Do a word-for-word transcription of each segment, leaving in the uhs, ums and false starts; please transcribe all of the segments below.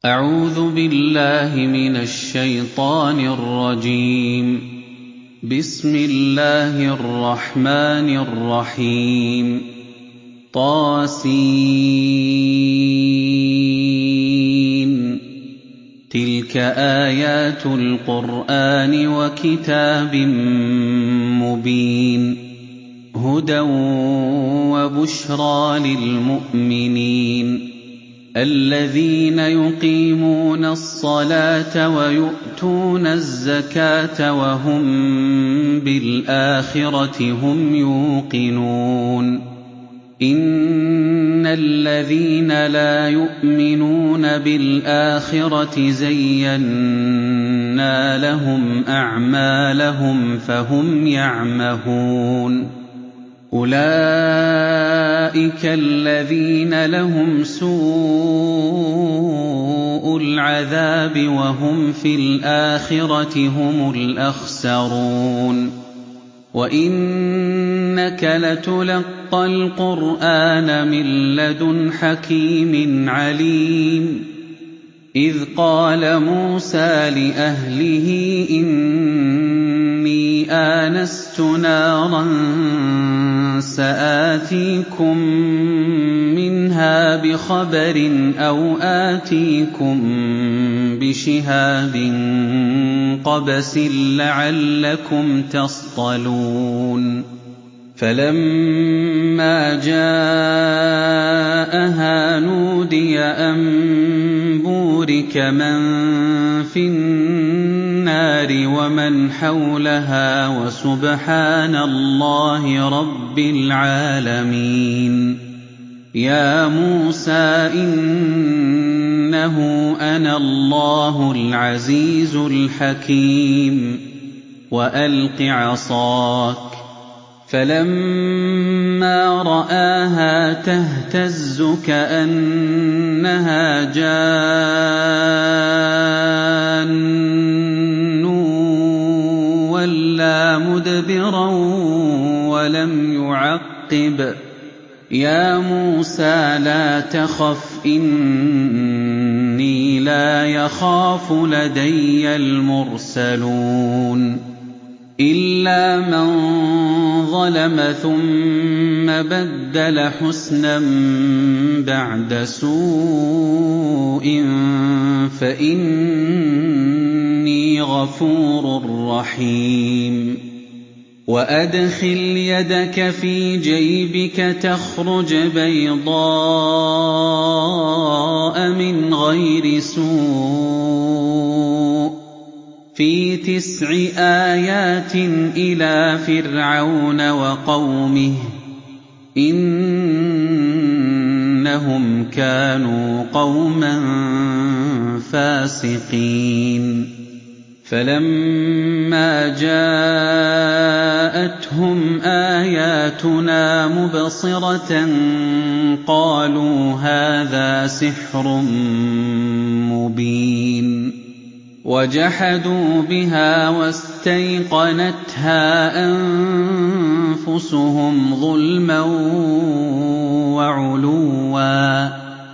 أعوذ بالله من الشيطان الرجيم. بسم الله الرحمن الرحيم. طاسين تلك آيات القرآن وكتاب مبين هدى وبشرى للمؤمنين الذين يقيمون الصلاة ويؤتون الزكاة وهم بالآخرة هم يوقنون إن الذين لا يؤمنون بالآخرة زينا لهم أعمالهم فهم يعمهون أولئك الذين لهم سوء العذاب وهم في الآخرة هم الأخسرون وإنك لتلقى القرآن من لدن حكيم عليم إذ قال موسى لأهله إني آنست نارا سآتيكم منها بخبر أو آتيكم بشهاب قبس لعلكم تصطلون فلما جاءها نودي أن بورك من في النار ومن حولها وسبحان الله رب العالمين يا موسى إنه أنا الله العزيز الحكيم وألق عصاك فلما رآها تهتز كأنها جان ولا مدبرا ولم يعقب يا موسى لا تخف إني لا يخاف لدي المرسلون إلا من ظلم ثم بدل حسنا بعد سوء فإني غفور رحيم وأدخل يدك في جيبك تخرج بيضاء من غير سوء في تسع آيات إلى فرعون وقومه إنهم كانوا قوما فاسقين فلما جاءتهم آياتنا مبصرة قالوا هذا سحر مبين وجحدوا بها واستيقنتها أنفسهم ظلما وعلوا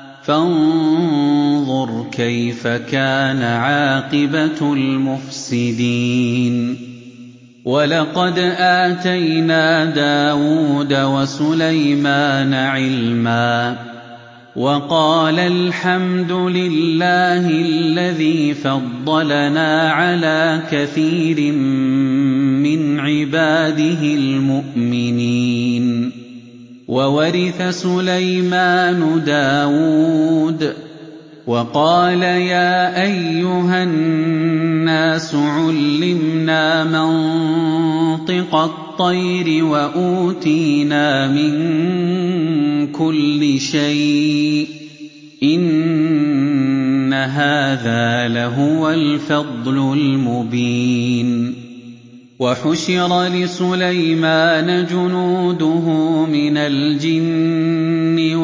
فانظر كيف كان عاقبة المفسدين ولقد آتينا داود وسليمان علما وقال الحمد لله الذي فضلنا على كثير من عباده المؤمنين وورث سليمان داود وقال يا أيها الناس علمنا منطق الطير وأوتينا من كل شيء إن هذا لهو الفضل المبين وحشر لسليمان جنوده من الجن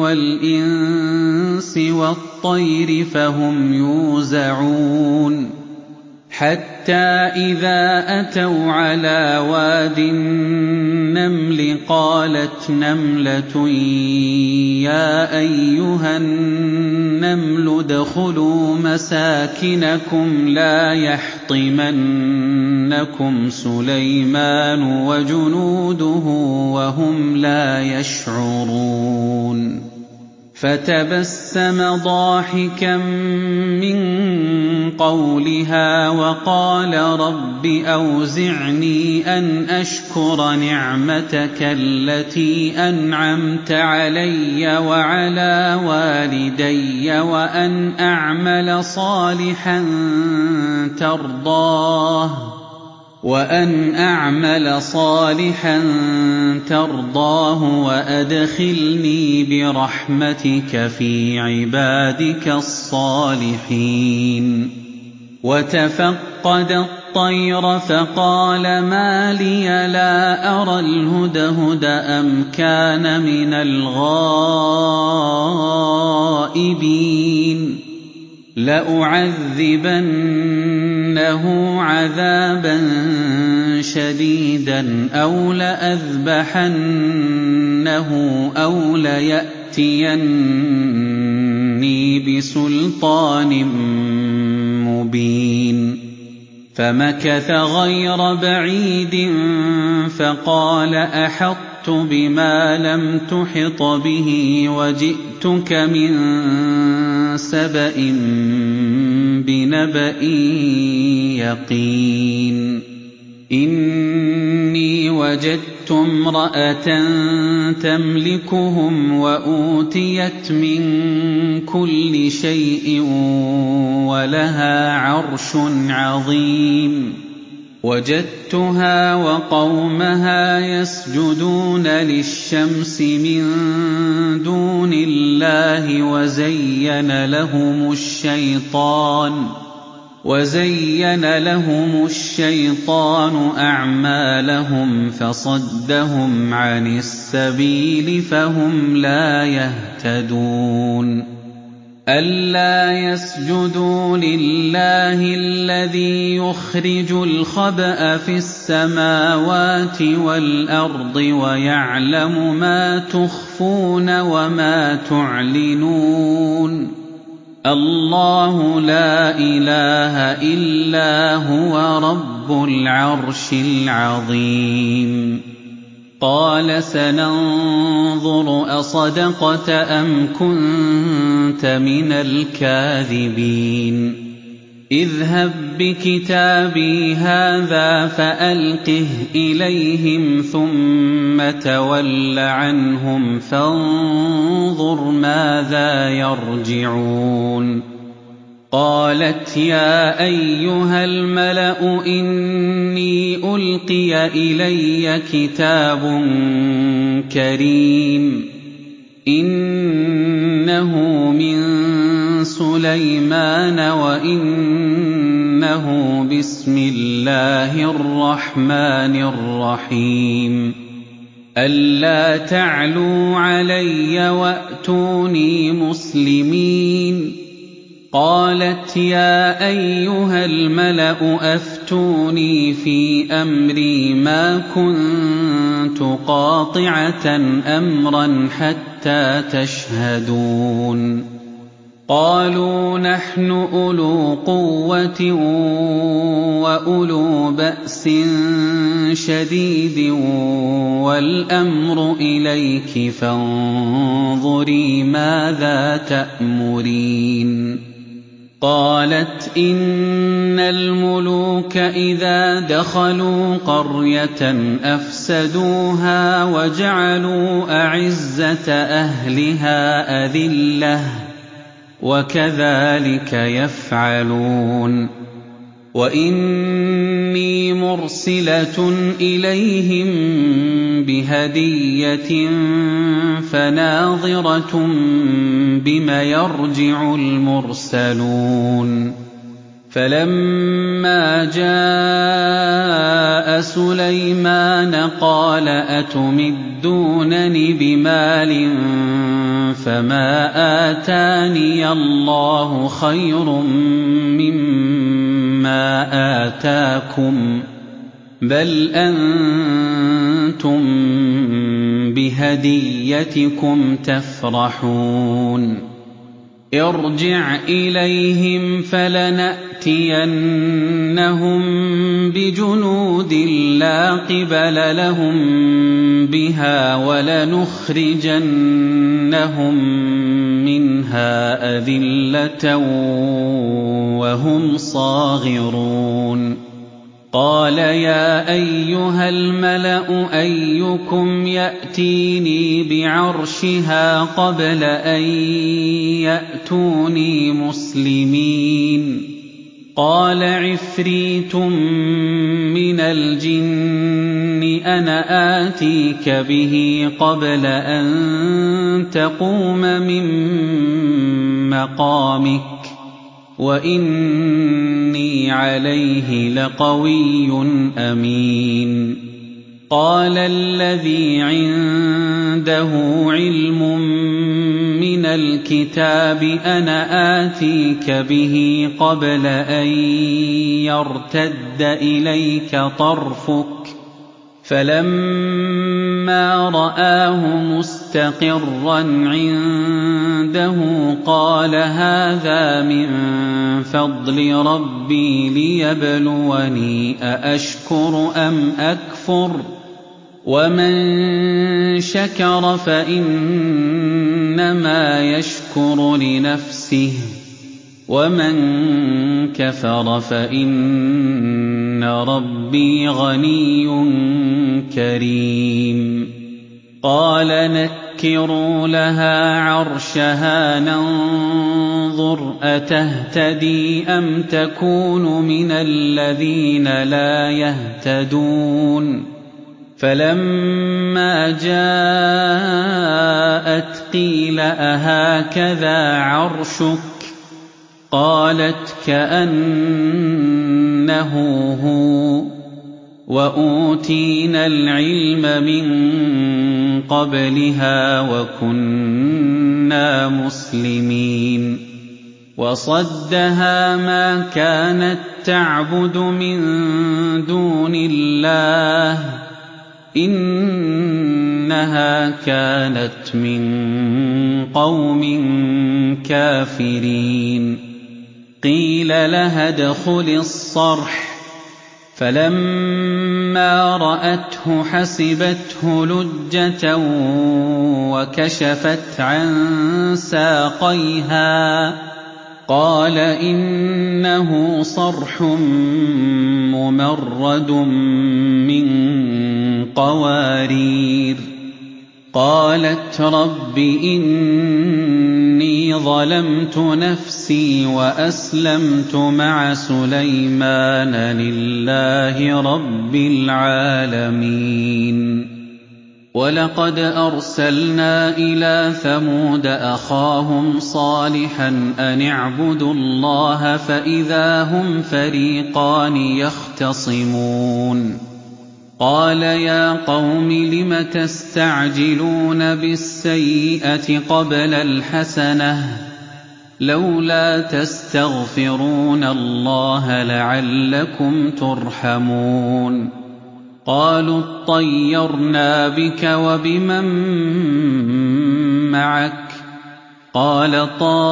والإنس والطير فهم يوزعون حَتَّىٰ إِذَا أَتَوْا عَلَىٰ وَادِ النَّمْلِ قَالَتْ نَمْلَةٌ يَا أَيُّهَا النَّمْلُ ادْخُلُوا مَسَاكِنَكُمْ لَا يَحْطِمَنَّكُمْ سُلَيْمَانُ وَجُنُودُهُ وَهُمْ لَا يَشْعُرُونَ فَتَبَسَّمَ ضَاحِكًا مِّن قَوْلِهَا وَقَالَ رَبِّ أَوْزِعْنِي أَنْ أَشْكُرَ نِعْمَتَكَ الَّتِي أَنْعَمْتَ عَلَيَّ وَعَلَىٰ وَالِدَيَّ وَأَنْ أَعْمَلَ صَالِحًا تَرْضَاهُ وَأَنْ أَعْمَلَ صَالِحًا تَرْضَاهُ وَأَدْخِلْنِي بِرَحْمَتِكَ فِي عِبَادِكَ الصَّالِحِينَ وَتَفَقَّدَ الطَّيْرَ فَقَالَ مَا لِيَ لَا أَرَى الْهُدْهُدَ أَمْ كَانَ مِنَ الْغَائِبِينَ لَأُعَذِّبَنَّهُ عَذَابًا شَدِيدًا أَوْ لَأَذْبَحَنَّهُ أَوْ لَيَأْتِيَنِّي بِسُلْطَانٍ مُّبِينٍ فَمَكَثَ غَيْرَ بَعِيدٍ فَقَالَ أَحَطتُ بِمَا لَمْ تُحِطْ بِهِ وَجِئْتُكَ مِن سَبَإٍ بِنَبَإٍ يَقِينٍ إِنِّي وَجَدتُّ امْرَأَةً تَمْلِكُهُمْ وَأُوتِيَتْ مِن كُلِّ شَيْءٍ وَلَهَا عَرْشٌ عَظِيمٌ وَجَدتُّهَا وَقَوْمَهَا يَسْجُدُونَ لِلشَّمْسِ مِن دُونِ اللَّهِ وَزَيَّنَ لَهُمُ الشَّيْطَانُ وَزَيَّنَ لَهُمُ الشَّيْطَانُ أَعْمَالَهُمْ فَصَدَّهُمْ عَنِ السَّبِيلِ فَهُمْ لَا يَهْتَدُونَ أَلَّا يَسْجُدُوا لِلَّهِ الَّذِي يُخْرِجُ الْخَبْءَ فِي السَّمَاوَاتِ وَالْأَرْضِ وَيَعْلَمُ مَا تُخْفُونَ وَمَا تُعْلِنُونَ اللَّهُ لَا إِلَٰهَ إِلَّا هُوَ رَبُّ الْعَرْشِ الْعَظِيمِ قَالَ سَنَنظُرُ أَصَدَقْتَ أَمْ كُنتَ مِنَ الْكَاذِبِينَ اذْهَب بِّكِتَابِي هَٰذَا فَأَلْقِهْ إِلَيْهِمْ ثُمَّ تَوَلَّ عَنْهُمْ فَانظُرْ مَاذَا يَرْجِعُونَ قَالَتْ يَا أَيُّهَا الْمَلَأُ إِنِّي أُلْقِيَ إِلَيَّ كِتَابٌ كَرِيمٌ إِنَّهُ مِن سُلَيْمَانَ وَإِنَّهُ بِسْمِ اللَّهِ الرَّحْمَٰنِ الرَّحِيمِ أَلَّا تَعْلُوا عَلَيَّ وَأْتُونِي مُسْلِمِينَ قَالَتْ يَا أَيُّهَا الْمَلَأُ أَفْتُونِي فِي أَمْرِي مَا كُنتُ قَاطِعَةً أَمْرًا حَتَّىٰ تَشْهَدُونِ قَالُوا نَحْنُ أُولُو قُوَّةٍ وَأُولُو بَأْسٍ شَدِيدٍ وَالْأَمْرُ إِلَيْكِ فَانظُرِي مَاذَا تَأْمُرِينَ قَالَتْ إِنَّ الْمُلُوكَ إِذَا دَخَلُوا قَرْيَةً أَفْسَدُوهَا وَجَعَلُوا أَعِزَّةَ أَهْلِهَا أَذِلَّةً وَكَذَٰلِكَ يَفْعَلُونَ وَإِنِّي مُرْسِلَةٌ إِلَيْهِم بِهَدِيَّةٍ فَنَاظِرَةٌ بِمَ يَرْجِعُ الْمُرْسَلُونَ فَلَمَّا جَاءَ سُلَيْمَانَ قَالَ أَتُمِدُّونَنِ بِمَالٍ فَمَا آتَانِيَ اللَّهُ خَيْرٌ مِّمَّا مَا آتَاكُمْ بَلْ أَنتُم بِهَدِيَّتِكُمْ تَفْرَحُونَ ارْجِعْ إِلَيْهِمْ فَلَنَأْتِيَنَّهُم بِجُنُودٍ لَّا قِبَلَ لَهُم بِهَا وَلَنُخْرِجَنَّهُم مِّنْهَا أَذِلَّةً وَهُمْ صَاغِرُونَ قَالَ يَا أَيُّهَا الْمَلَأُ أَيُّكُمْ يَأْتِينِي بِعَرْشِهَا قَبْلَ أَن يَأْتُونِي مُسْلِمِينَ قَالَ عِفْرِيتٌ مِّنَ الْجِنِّ أَنَا آتِيكَ بِهِ قَبْلَ أَن تَقُومَ مِن مَّقَامِكَ وَإِنِّي عَلَيْهِ لَقَوِيٌّ أَمِينٌ قَالَ الَّذِي عِندَهُ عِلْمٌ مِّنَ الْكِتَابِ أَنَا آتِيكَ بِهِ قَبْلَ أَن يَرْتَدَّ إِلَيْكَ طَرْفُكَ فَلَمَّا رَآهُ مُسْتَقِرًّا عِندَهُ قَالَ هَٰذَا مِن فَضْلِ رَبِّي لِيَبْلُوَنِي أَأَشْكُرُ أَمْ أَكْفُرُ ۖ وَمَن شَكَرَ فَإِنَّمَا يَشْكُرُ لِنَفْسِهِ وَمَن كَفَرَ فَإِنَّ رَبِّي غَنِيٌّ كَرِيمٌ قَالَ نَكِّرُوا لَهَا عَرْشَهَا نَنظُرْ أَتَهْتَدِي أَمْ تَكُونُ مِنَ الَّذِينَ لَا يَهْتَدُونَ فَلَمَّا جَاءَتْ قِيلَ أَهَٰكَذَا عَرْشُكِ ۖ قَالَتْ كَأَنَّهُ هُوَ ۚ وَأُوتِينَا الْعِلْمَ مِن قَبْلِهَا وَكُنَّا مُسْلِمِينَ وَصَدَّهَا مَا كَانَت تَّعْبُدُ مِن دُونِ اللَّهِ ۖ إِنَّهَا كَانَتْ مِن قَوْمٍ كَافِرِينَ قِيلَ لَهَا ادْخُلِي الصَّرْحَ فَلَمَّا رَأَتْهُ حَسِبَتْهُ لُجَّةً وَكَشَفَتْ عَن سَاقَيْهَا قَالَ إِنَّهُ صَرْحٌ مُّمَرَّدٌ مِّن قَوَارِيرَ قَالَتْ رَبِّ إِنِّي ظَلَمْتُ نَفْسِي وَأَسْلَمْتُ مَعَ سُلَيْمَانَ لِلَّهِ رَبِّ الْعَالَمِينَ وَلَقَدْ أَرْسَلْنَا إِلَىٰ ثَمُودَ أَخَاهُمْ صَالِحًا أَنِ اعْبُدُوا اللَّهَ فَإِذَا هُمْ فَرِيقَانِ يَخْتَصِمُونَ قَالَ يَا قَوْمِ لِمَ تَسْتَعْجِلُونَ بِالسَّيِّئَةِ قَبْلَ الْحَسَنَةِ ۖ لَوْلَا تَسْتَغْفِرُونَ اللَّهَ لَعَلَّكُمْ تُرْحَمُونَ قَالُوا اطَّيَّرْنَا بِكَ وَبِمَن مَّعَكَ ۚ قَالَ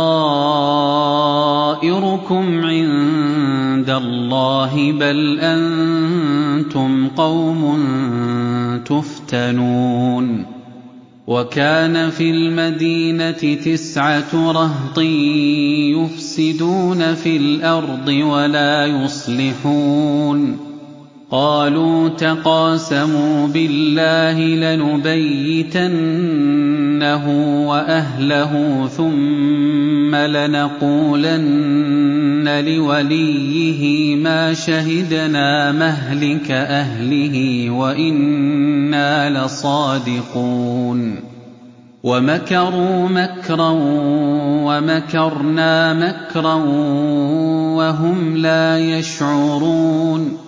طَائِرُكُمْ عِندَ اللَّهِ بَلْ أَنتُمْ قَوْمٌ تُفْتَنُونَ وَكَانَ فِي الْمَدِينَةِ تِسْعَةُ رَهْطٍ يُفْسِدُونَ فِي الْأَرْضِ وَلَا يُصْلِحُونَ قَالُوا تَقَاسَمُوا بِاللَّهِ لَنُبَيِّتَنَّهُ وَأَهْلَهُ ثُمَّ لَنَقُولَنَّ لِوَلِيِّهِ مَا شَهِدْنَا مَهْلِكَ أَهْلِهِ وَإِنَّا لَصَادِقُونَ وَمَكَرُوا مَكْرًا وَمَكَرْنَا مَكْرًا وَهُمْ لَا يَشْعُرُونَ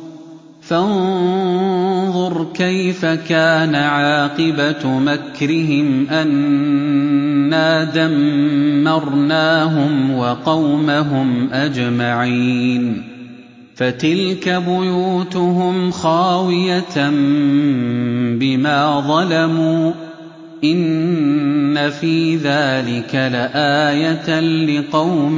فَانظُرْ كَيْفَ كَانَ عَاقِبَةُ مَكْرِهِمْ أَنَّا دَمَّرْنَاهُمْ وَقَوْمَهُمْ أَجْمَعِينَ فَتِلْكَ بُيُوتُهُمْ خَاوِيَةً بِمَا ظَلَمُوا ۗ إِنَّ فِي ذَلِكَ لَآيَةً لِقَوْمٍ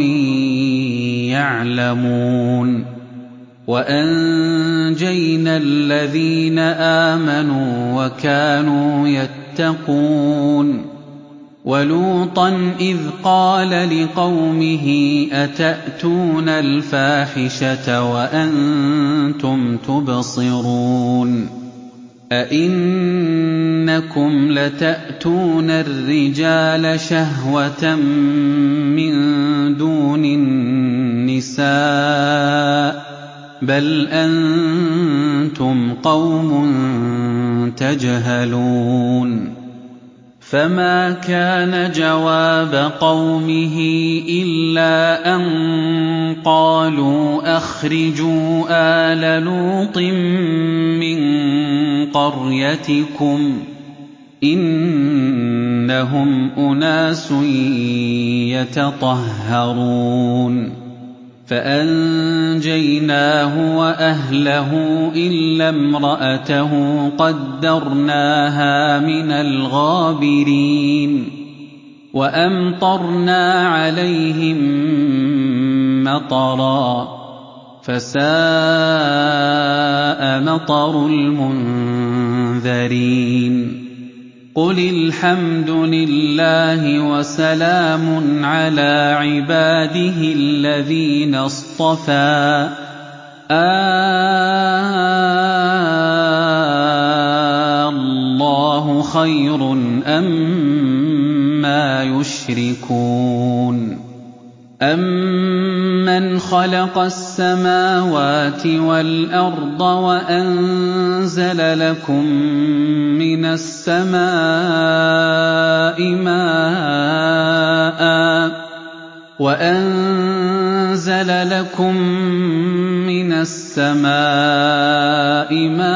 يَعْلَمُونَ وَأَنجَيْنَا الَّذِينَ آمَنُوا وَكَانُوا يَتَّقُونَ وَلُوطًا إِذْ قَالَ لِقَوْمِهِ أَتَأْتُونَ الْفَاحِشَةَ وَأَنتُمْ تُبْصِرُونَ أَئِنَّكُمْ لَتَأْتُونَ الرِّجَالَ شَهْوَةً مِّن دُونِ النِّسَاءِ بَلْ أَنتُمْ قَوْمٌ تَجْهَلُونَ فَمَا كَانَ جَوَابَ قَوْمِهِ إِلَّا أَن قَالُوا أَخْرِجُوا آلَ لُوطٍ مِّن قَرْيَتِكُمْ ۖ إِنَّهُمْ أُنَاسٌ يَتَطَهَّرُونَ فَأَنجَيْنَاهُ وَأَهْلَهُ إِلَّا امْرَأَتَهُ قَدَّرْنَاهَا مِنَ الْغَابِرِينَ وَأَمْطَرْنَا عَلَيْهِم مَّطَرًا ۖ فَسَاءَ مَطَرُ الْمُنذَرِينَ قُلِ الْحَمْدُ لِلَّهِ وَسَلَامٌ عَلَىٰ عِبَادِهِ الَّذِينَ اصْطَفَىٰ آللَّهُ خَيْرٌ أَمَّا يُشْرِكُونَ أَمَّنْ خَلَقَ السَّمَاوَاتِ وَالْأَرْضَ وَأَنزَلَ لَكُم مِّنَ السَّمَاءِ مَاءً وَأَنزَلَ لَكُم مِّنَ السَّمَاءِ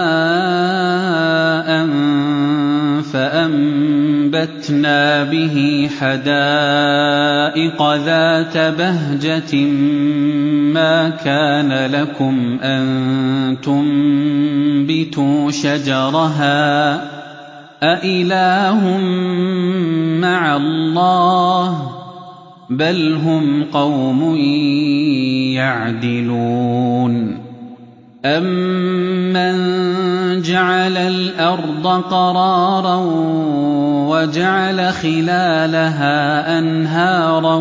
مَاءً فَأَنبَتْنَا بِهِ حَدَائِقَ ذَاتَ بَهْجَةٍ مَّا كَانَ لَكُمْ أَن تُنبِتُوا شَجَرَهَا ۗ أَإِلَٰهٌ مَّعَ اللَّهِ ۚ بَلْ هُمْ قَوْمٌ يَعْدِلُونَ أَمَّن جَعَلَ الْأَرْضَ قَرَارًا وَجَعَلَ خِلَالَهَا أَنْهَارًا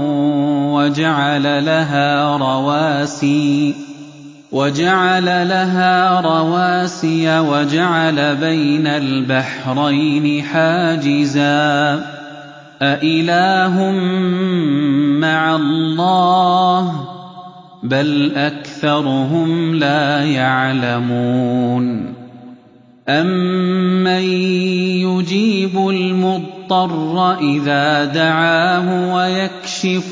وَجَعَلَ لَهَا رَوَاسِيَ وَجَعَلَ بَيْنَ الْبَحْرَيْنِ حَاجِزًا ۗ أَإِلَٰهٌ مَّعَ اللَّهِ ۚ بَلْ أَكْثَرُهُمْ لَا يَعْلَمُونَ أَمَّن يُجِيبُ الْمُضْطَرَّ إِذَا دَعَاهُ وَيَكْشِفُ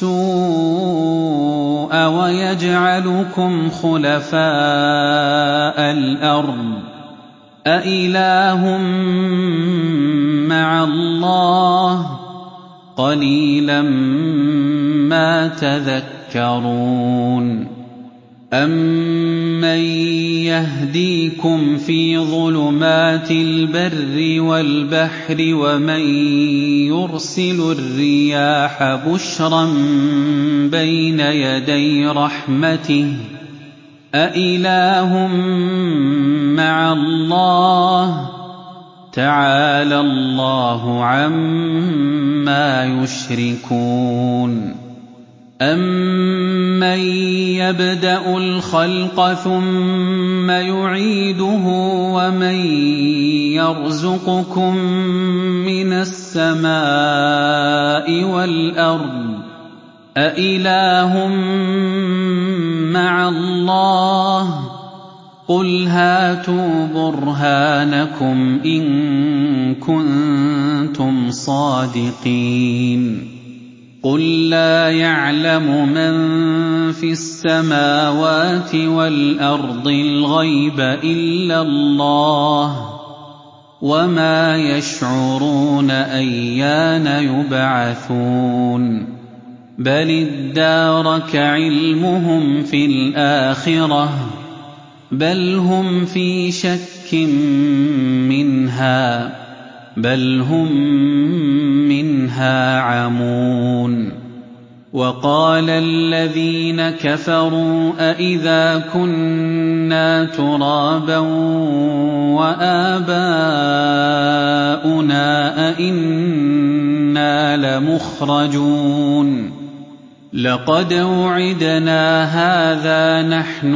السُّوءَ وَيَجْعَلُكُمْ خُلَفَاءَ الْأَرْضِ ۗ أَإِلَٰهٌ مَّعَ اللَّهِ ۚ قَلِيلًا مَّا تَذَكَّرُونَ أَمَّن يَهْدِيكُمْ فِي ظُلُمَاتِ الْبَرِّ وَالْبَحْرِ وَمَن يُرْسِلُ الرِّيَاحَ بُشْرًا بَيْنَ يَدَيْ رَحْمَتِهِ ۗ أَإِلَٰهٌ مَّعَ اللَّهِ ۚ تَعَالَى اللَّهُ عَمَّا يُشْرِكُونَ أَمَّن يَبْدَأُ الْخَلْقَ ثُمَّ يُعِيدُهُ وَمَن يَرْزُقُكُم مِّنَ السَّمَاءِ وَالْأَرْضِ ۚ أَإِلَٰهٌ مَّعَ اللَّهِ ۚ قُلْ هَاتُوا بُرْهَانَكُمْ إِن كُنتُمْ صَادِقِينَ قُل لَّا يَعْلَمُ مَن فِي السَّمَاوَاتِ وَالْأَرْضِ الْغَيْبَ إِلَّا اللَّهُ ۚ وَمَا يَشْعُرُونَ أَيَّانَ يُبْعَثُونَ بل ادارك علمهم في الآخرة بل هم في شك منها بل هم منها عمون وقال الذين كفروا أإذا كنا ترابا وآباؤنا أإنا لمخرجون لقد وعدنا هذا نحن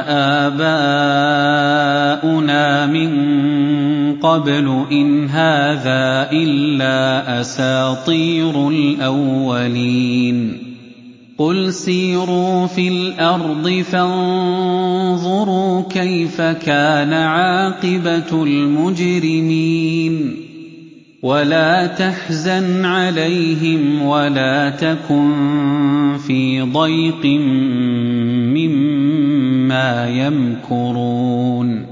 وآباؤنا من قبل إن هذا إلا أساطير الأولين قل سيروا في الأرض فانظروا كيف كان عاقبة المجرمين ولا تحزن عليهم ولا تكن في ضيق مما يمكرون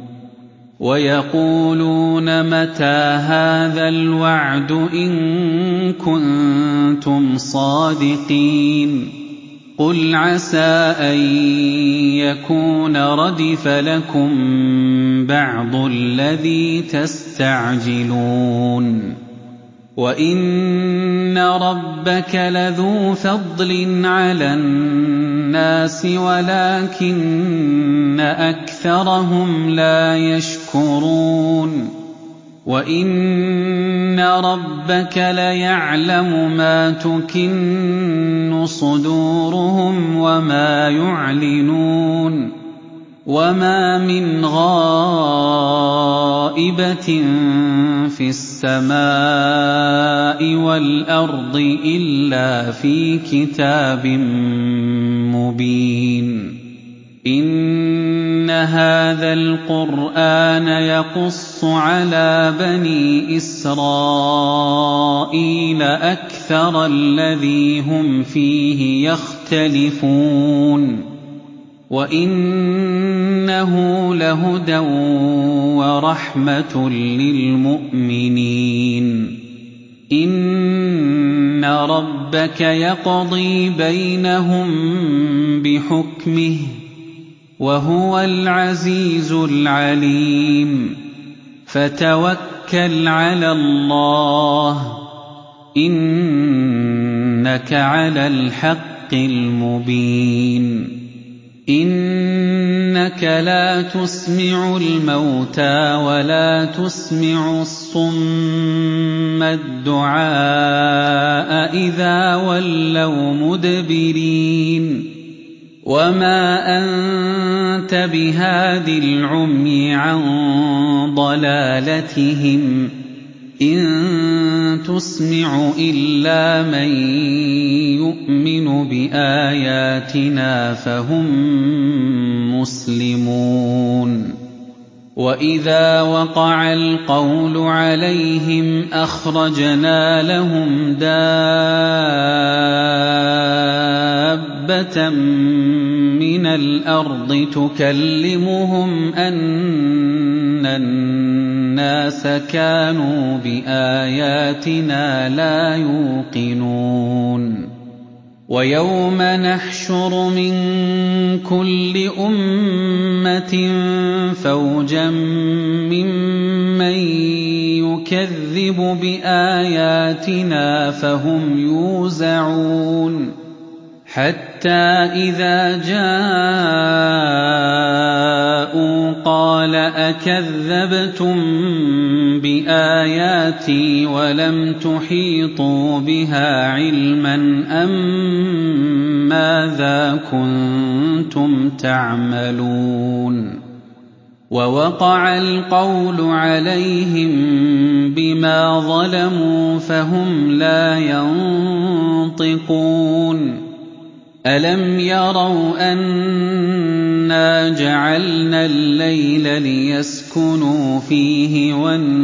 ويقولون متى هذا الوعد إن كنتم صادقين قل عسى أن يكون ردف لكم بعض الذي تستعجلون وإن ربك لذو فضل على الناس ولكن أكثرهم لا يشكرون وإن ربك ليعلم ما تكن صدورهم وما يعلنون وما من غائبة في السماء والأرض إلا في كتاب مبين إن هذا القرآن يقص على بني إسرائيل أكثر الذي هم فيه يختلفون وإنه لهدى ورحمة للمؤمنين إن ربك يقضي بينهم بحكمه وهو العزيز العليم فتوكل على الله إنك على الحق المبين إنك لا تسمع الموتى ولا تسمع الصم الدعاء إذا ولوا مدبرين وما أنت بهاد العمي عن ضلالتهم إن تسمع إلا من يؤمن بآياتنا فهم مسلمون وإذا وقع القول عليهم أخرجنا لهم دابة من الأرض تكلمهم أن الناس كانوا بآياتنا لا يوقنون ويوم نحشر من كل أمة فوجا ممن يكذب بآياتنا فهم يوزعون حتى إذا جاءوا قال أكذبتم بآياتي ولم تحيطوا بها علما أم ماذا كنتم تعملون ووقع القول عليهم بما ظلموا فهم لا ينطقون ألم يروا أنا جعلنا الليل ليسكنوا فيه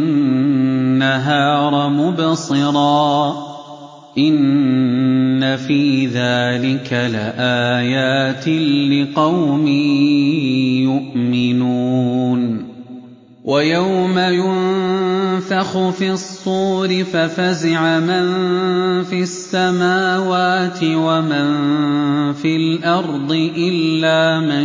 والنهار مبصرا إن في ذلك لآيات لقوم يؤمنون ويوم ينفخ يُنفَخُ فِي الصُّورِ فَفَزِعَ مَن فِي السَّمَاوَاتِ وَمَن فِي الْأَرْضِ إِلَّا مَن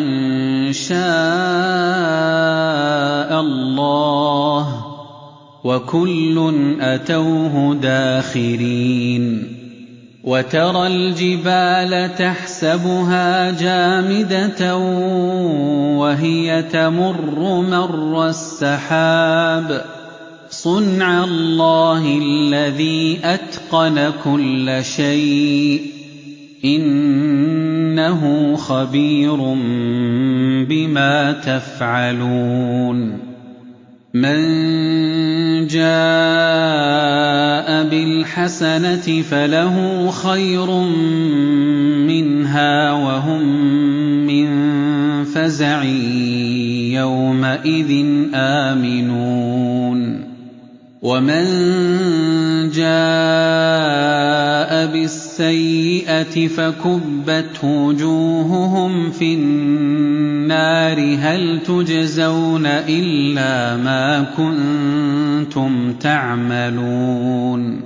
شَاءَ اللَّهُ ۖ وَكُلٌّ أَتَوْهُ دَاخِرِينَ وَتَرَى الْجِبَالَ تَحْسَبُهَا جَامِدَةً وَهِيَ تَمُرُّ مَرَّ السَّحَابِ ۚ صُنْعَ اللَّهِ الَّذِي أَتْقَنَ كُلَّ شَيْءٍ ۚ إِنَّهُ خَبِيرٌ بِمَا تَفْعَلُونَ مَن جَاءَ بِالْحَسَنَةِ فَلَهُ خَيْرٌ مِّنْهَا وَهُم مِّن فَزَعٍ يَوْمَئِذٍ آمِنُونَ وَمَن جَاءَ بِالسَّيِّئَةِ فَكُبَّتْ وُجُوهُهُمْ فِي النَّارِ هَلْ تُجْزَوْنَ إِلَّا مَا كُنتُمْ تَعْمَلُونَ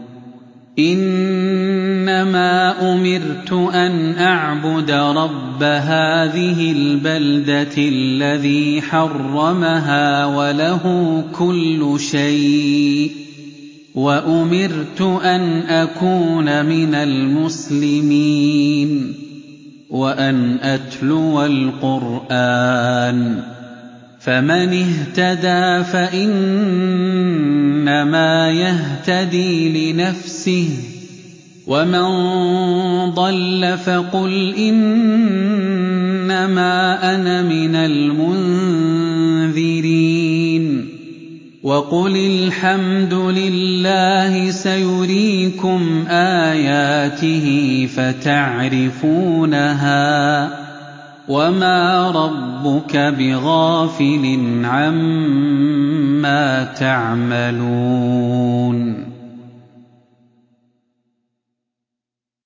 إِنَّمَا أُمِرْتُ أَنْ أَعْبُدَ رَبَّ هَٰذِهِ الْبَلْدَةِ الَّذِي حَرَّمَهَا وَلَهُ كُلُّ شَيْءٍ ۖ وَأُمِرْتُ أَنْ أَكُونَ مِنَ الْمُسْلِمِينَ وَأَنْ أَتْلُوَ الْقُرْآنَ ۖ فَمَنِ اهْتَدَىٰ فَإِنَّمَا يَهْتَدِي لِنَفْسِهِ ۖ وَمَن ضَلَّ فَقُلْ إِنَّمَا أَنَا مِنَ الْمُنذِرِينَ وَقُلِ الْحَمْدُ لِلَّهِ سَيُرِيكُمْ آيَاتِهِ فَتَعْرِفُونَهَا ۚ وَمَا رَبُّكَ بِغَافِلٍ عَمَّا تَعْمَلُونَ